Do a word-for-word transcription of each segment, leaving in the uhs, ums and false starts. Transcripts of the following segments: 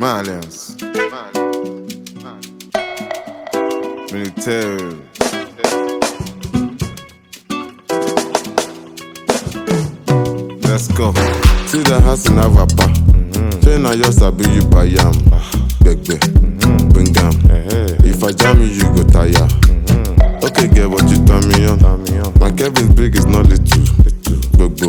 Malians. Military. Let's go. See the house in Avapa. Train I just sabi you buy yam. Begbe, bring am. If I jam you, you go tire. Okay, get what you turn me on. My Kevin's big is not little. Gbogbo,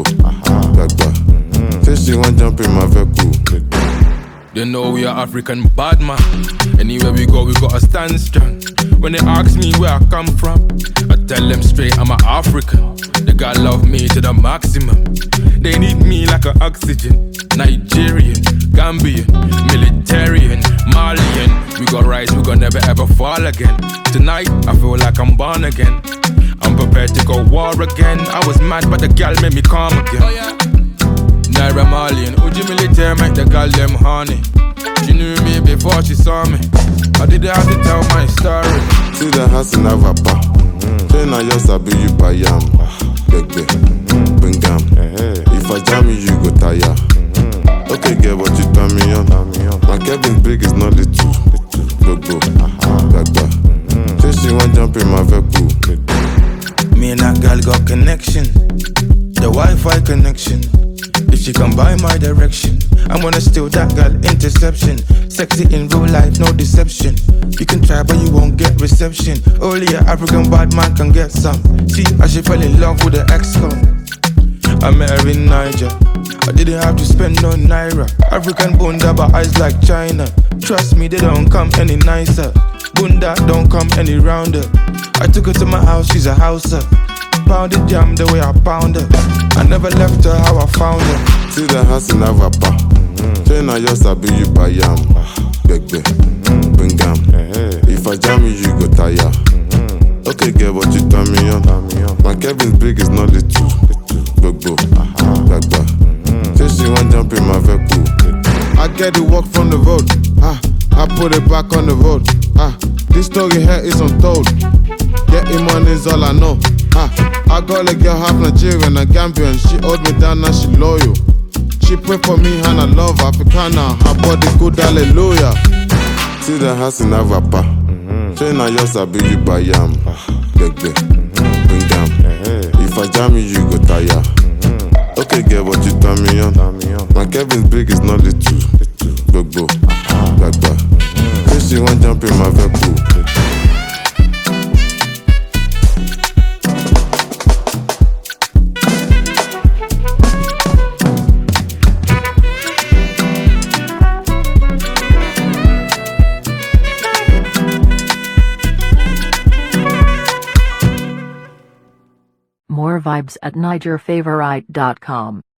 gbagba. Say she want jump in my vehicle. They know we are African bad man. Anywhere we go, we gotta stand strong. When they ask me where I come from, I tell them straight I'm an African. They gotta love me to the maximum. They need me like an oxygen. Nigerian, Gambian, Militarian, Malian. We got rise, we gon' never ever fall again. Tonight, I feel like I'm born again. I'm prepared to go war again. I was mad, but the gal made me calm again. Oh, yeah. Naira Marley and Uji Military make the girl them honey. She knew me before she saw me. I didn't have to tell my story. See the house in Avapa. Train I just sabi you buy yam. Begbe, bring am. If I jam you, you go tire. Okay, get what you turn me on. My Kevin's big is not little. Gbogbo, gbagba. Say she want jump in my vehicle. Me and that girl got connection. The Wi-Fi connection. If she come by my direction, I'm gonna steal that girl interception. Sexy in real life, no deception. You can try but you won't get reception. Only an African bad man can get some. See, I she fell in love with the ex-con. I met her in Niger. I didn't have to spend no naira. African bunda but eyes like China. Trust me, they don't come any nicer. Bunda don't come any rounder. I took her to my house, she's a houser. Pounded jam the way I pound her. I never left her how I found her. See the house in Avapa. Train I just sabi you buy yam. Begbe, bring am. If I jam you, you go tire. Okay, get what you turn me on. My Kevin's big is not little. Gbogbo, gbagba. Say she want jump in my vehicle. I get the work from the road. Ah, I put it back on the road. Ah, this story here is untold. Getting money is all I know. Ah, I got a girl half Nigerian and Gambian. She hold me down and she loyal. She pray for me and I love Africana. Her body good, hallelujah. See the house in Avapa. Train I just sabi you buy yam. Begbe, bring am. If I jam you, you go tire. Okay, get what you turn me on. My Kevin's big is not little. Gbogbo, gbagba. Say she want jump in my vehicle. More vibes at Niger Favorite dot com.